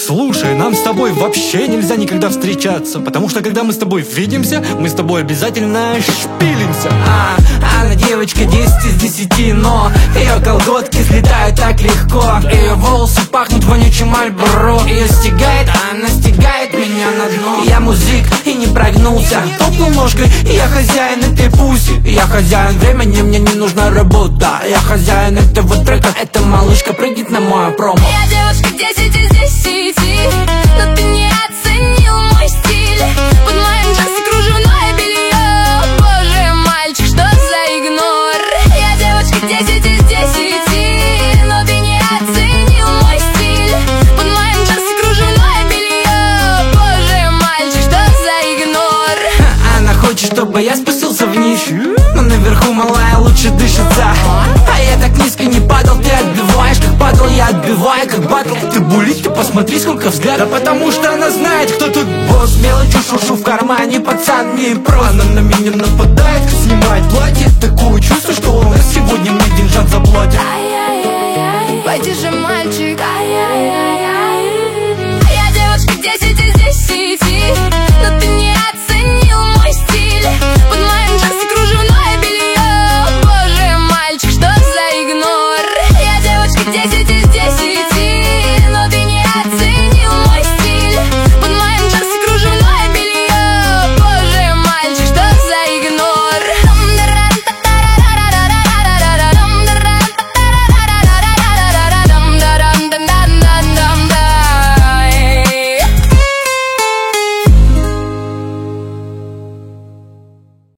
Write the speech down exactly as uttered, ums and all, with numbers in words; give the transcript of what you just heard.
Слушай, нам с тобой вообще нельзя никогда встречаться, потому что когда мы с тобой видимся, мы с тобой обязательно шпилимся. А, она девочка десять из десяти, но ее колготки слетают так легко. Ее волосы пахнут вонючим Мальборо. Ее стигает, а она стигает меня на дно. Я музик и не прогнулся, топнул ножкой, и я хозяин этой пуси. Я хозяин времени, мне не нужна работа. Я хозяин этого трека, эта малышка прыгнет на мою промо. Я девушка десять из десяти, но ты не оценил мой стиль. Под моим джинсом кружевное белье. Боже, мальчик, что за игнор? Я девушка десять из десяти, но ты не оценил мой стиль. Под моим джинсом кружевное белье. Боже, мальчик, что за игнор? Она хочет, чтобы я спустился вниз, но наверху, малая, лучше дышится. А я так низко не падал, ты отбиваешь, как падал, я отбиваю, как батл. Ты булить, ты посмотри, сколько взглядов. Потому что она знает, кто тут босс. Мелочью шушу в кармане, пацан, не прост. Она на меня нападает, снимает платье. Такое чувство, что у нас сегодня мне деньжат заплатят. Ай-яй-яй-яй, потише, моя